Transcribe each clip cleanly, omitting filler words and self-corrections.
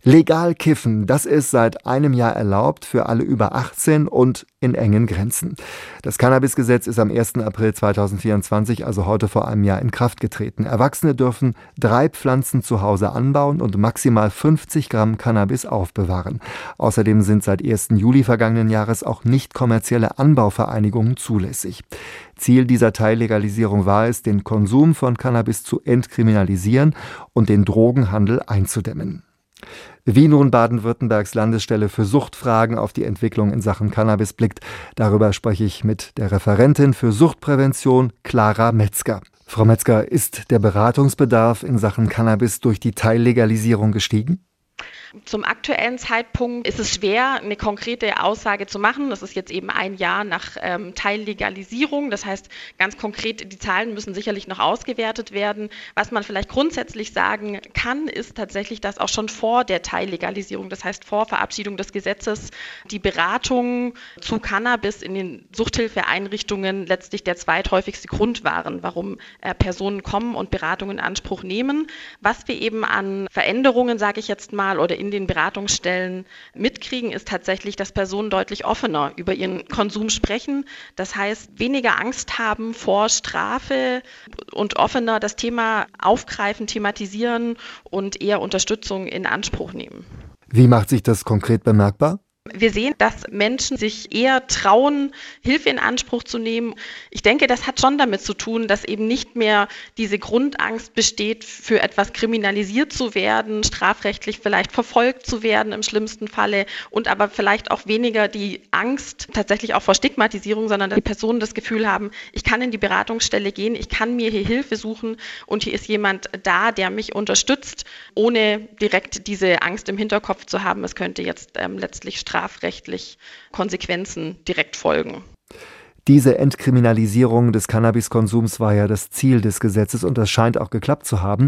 Legal kiffen, das ist seit einem Jahr erlaubt für alle über 18 und in engen Grenzen. Das Cannabisgesetz ist am 1. April 2024, also heute vor einem Jahr, in Kraft getreten. Erwachsene dürfen 3 Pflanzen zu Hause anbauen und maximal 50 Gramm Cannabis aufbewahren. Außerdem sind seit 1. Juli vergangenen Jahres auch nicht kommerzielle Anbauvereinigungen zulässig. Ziel dieser Teillegalisierung war es, den Konsum von Cannabis zu entkriminalisieren und den Drogenhandel einzudämmen. Wie nun Baden-Württembergs Landesstelle für Suchtfragen auf die Entwicklung in Sachen Cannabis blickt, darüber spreche ich mit der Referentin für Suchtprävention, Clara Metzger. Frau Metzger, ist der Beratungsbedarf in Sachen Cannabis durch die Teillegalisierung gestiegen? Zum aktuellen Zeitpunkt ist es schwer, eine konkrete Aussage zu machen. Das ist jetzt eben ein Jahr nach Teillegalisierung. Das heißt, ganz konkret, die Zahlen müssen sicherlich noch ausgewertet werden. Was man vielleicht grundsätzlich sagen kann, ist tatsächlich, dass auch schon vor der Teillegalisierung, das heißt vor Verabschiedung des Gesetzes, die Beratungen zu Cannabis in den Suchthilfeeinrichtungen letztlich der zweithäufigste Grund waren, warum Personen kommen und Beratung in Anspruch nehmen. Was wir eben an Veränderungen, sage ich jetzt mal, oder in den Beratungsstellen mitkriegen, ist tatsächlich, dass Personen deutlich offener über ihren Konsum sprechen. Das heißt, weniger Angst haben vor Strafe und offener das Thema aufgreifen, thematisieren und eher Unterstützung in Anspruch nehmen. Wie macht sich das konkret bemerkbar? Wir sehen, dass Menschen sich eher trauen, Hilfe in Anspruch zu nehmen. Ich denke, das hat schon damit zu tun, dass eben nicht mehr diese Grundangst besteht, für etwas kriminalisiert zu werden, strafrechtlich vielleicht verfolgt zu werden im schlimmsten Falle und aber vielleicht auch weniger die Angst tatsächlich auch vor Stigmatisierung, sondern dass die Personen das Gefühl haben, ich kann in die Beratungsstelle gehen, ich kann mir hier Hilfe suchen und hier ist jemand da, der mich unterstützt, ohne direkt diese Angst im Hinterkopf zu haben, es könnte jetzt letztlich strafrechtlich Konsequenzen direkt folgen. Diese Entkriminalisierung des Cannabiskonsums war ja das Ziel des Gesetzes und das scheint auch geklappt zu haben.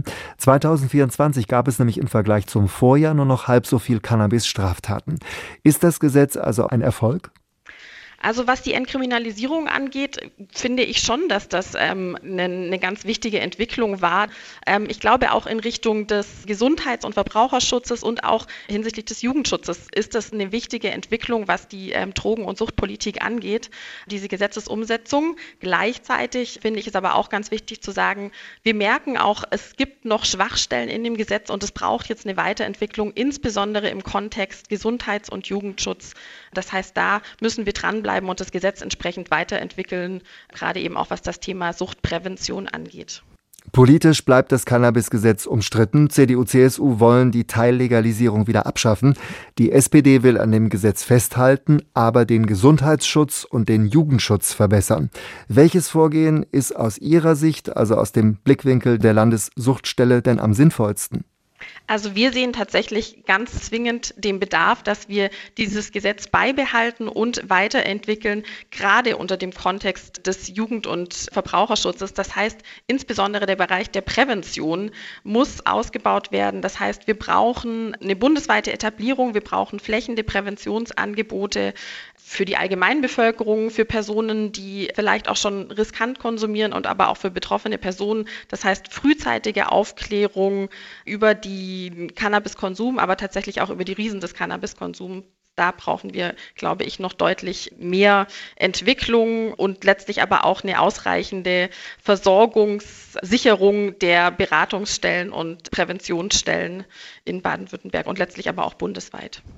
2024 gab es nämlich im Vergleich zum Vorjahr nur noch halb so viel Cannabis-Straftaten. Ist das Gesetz also ein Erfolg? Also was die Entkriminalisierung angeht, finde ich schon, dass das eine ganz wichtige Entwicklung war. Ich glaube auch in Richtung des Gesundheits- und Verbraucherschutzes und auch hinsichtlich des Jugendschutzes ist das eine wichtige Entwicklung, was die Drogen- und Suchtpolitik angeht, diese Gesetzesumsetzung. Gleichzeitig finde ich es aber auch ganz wichtig zu sagen, wir merken auch, es gibt noch Schwachstellen in dem Gesetz und es braucht jetzt eine Weiterentwicklung, insbesondere im Kontext Gesundheits- und Jugendschutz. Das heißt, da müssen wir dranbleiben und das Gesetz entsprechend weiterentwickeln, gerade eben auch was das Thema Suchtprävention angeht. Politisch bleibt das Cannabisgesetz umstritten. CDU, CSU wollen die Teillegalisierung wieder abschaffen. Die SPD will an dem Gesetz festhalten, aber den Gesundheitsschutz und den Jugendschutz verbessern. Welches Vorgehen ist aus Ihrer Sicht, also aus dem Blickwinkel der Landessuchtstelle, denn am sinnvollsten? Also wir sehen tatsächlich ganz zwingend den Bedarf, dass wir dieses Gesetz beibehalten und weiterentwickeln, gerade unter dem Kontext des Jugend- und Verbraucherschutzes. Das heißt, insbesondere der Bereich der Prävention muss ausgebaut werden. Das heißt, wir brauchen eine bundesweite Etablierung, wir brauchen flächende Präventionsangebote für die Allgemeinbevölkerung, für Personen, die vielleicht auch schon riskant konsumieren und aber auch für betroffene Personen. Das heißt, frühzeitige Aufklärung über die Cannabiskonsum, aber tatsächlich auch über die Risiken des Cannabiskonsums. Da brauchen wir, glaube ich, noch deutlich mehr Entwicklung und letztlich aber auch eine ausreichende Versorgungssicherung der Beratungsstellen und Präventionsstellen in Baden-Württemberg und letztlich aber auch bundesweit.